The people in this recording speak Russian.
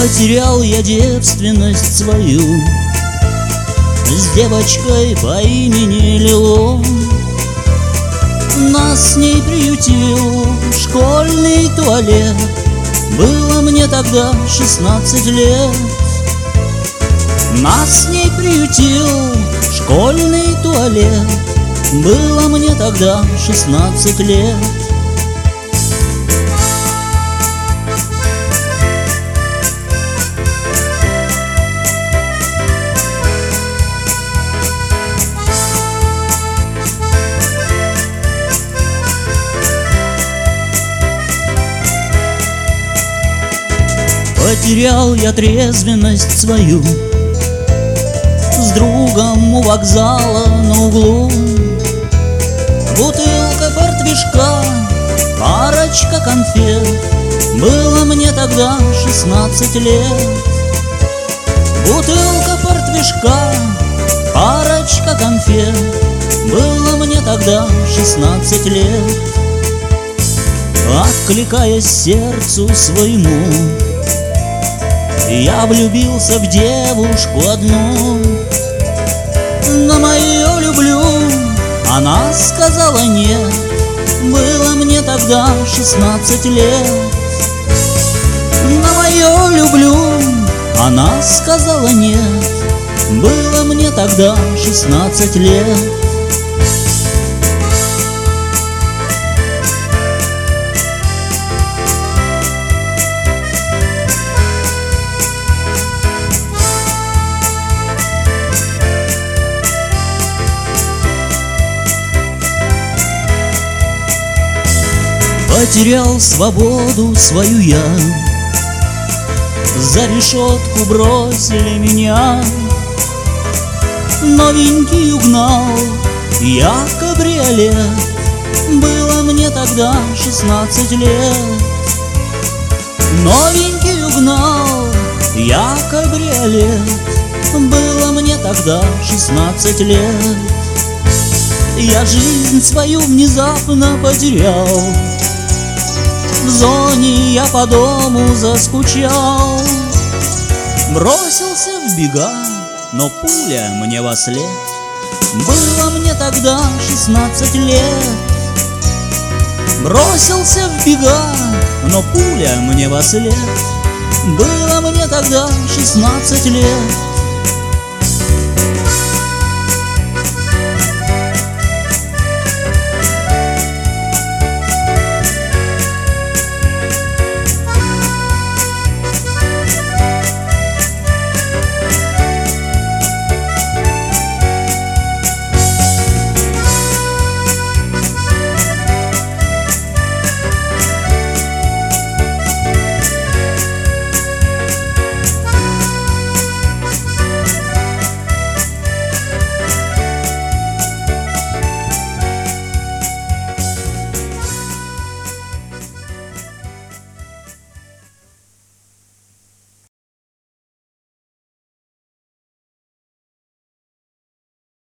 Потерял я девственность свою с девочкой по имени Лило. Нас с ней приютил школьный туалет. Было мне тогда 16 лет. Нас с ней приютил школьный туалет. Было мне тогда 16 лет. Потерял я трезвенность свою с другом у вокзала на углу. Бутылка портвишка, парочка конфет. Было мне тогда 16 лет. Бутылка портвишка, парочка конфет. Было мне тогда 16 лет. Откликаясь сердцу своему, я влюбился в девушку одну. На мое люблю она сказала нет. Было мне тогда 16 лет. На мое люблю она сказала нет. Было мне тогда 16 лет. Потерял свободу свою я, за решетку бросили меня. Новенький угнал я кабриолет. Было мне тогда 16 лет. Новенький угнал я кабриолет. Было мне тогда 16 лет. Я жизнь свою внезапно потерял. В зоне я по дому заскучал. Бросился в бега, но пуля мне вослед. Было мне тогда 16 лет. Бросился в бега, но пуля мне вослед. Было мне тогда 16 лет.